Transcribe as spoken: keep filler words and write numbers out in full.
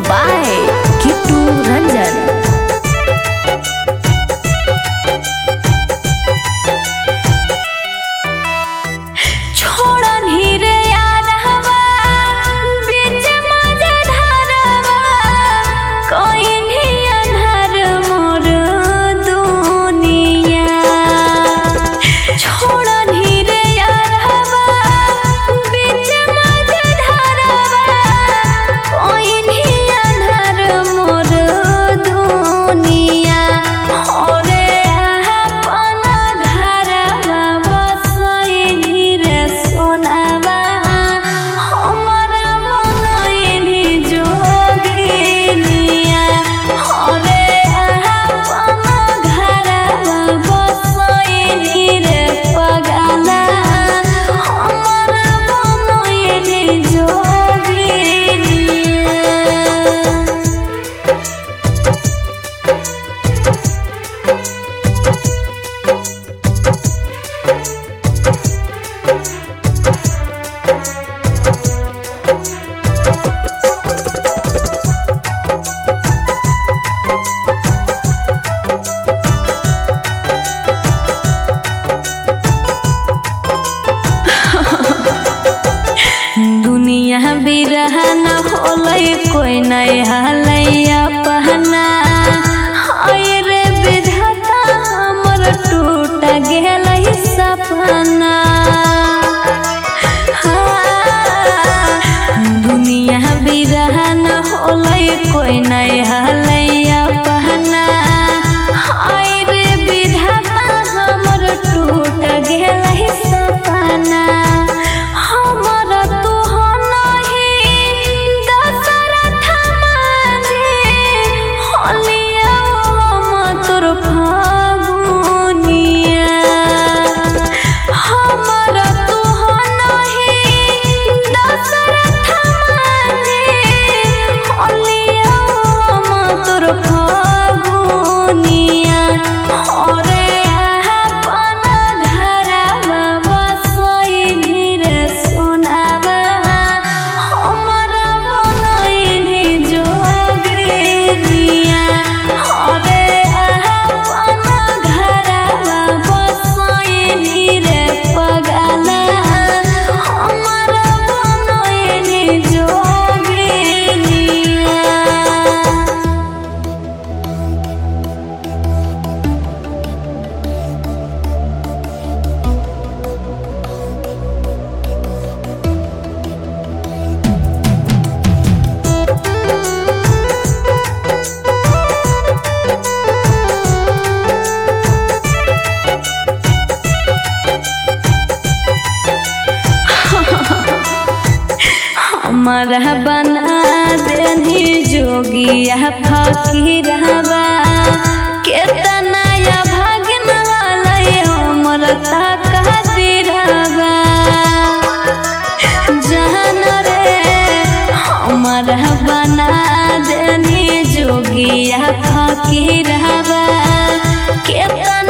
By Kittu Ranjan. बिरहन होलै कोई नहीं हलैया पहना हाय रे विधाता हमर टूट गेलै सपना। दुनिया बिरहन होलै कोई नहीं हलैया पहना हाय रे विधाता हमर टूट गेलै सपना। हमारा बना देनी जोगिया फकीरवा केतना या भागन वाला हमर तकदीरवा जान रे। हमारा बना देनी जोगिया फकीरवा केतना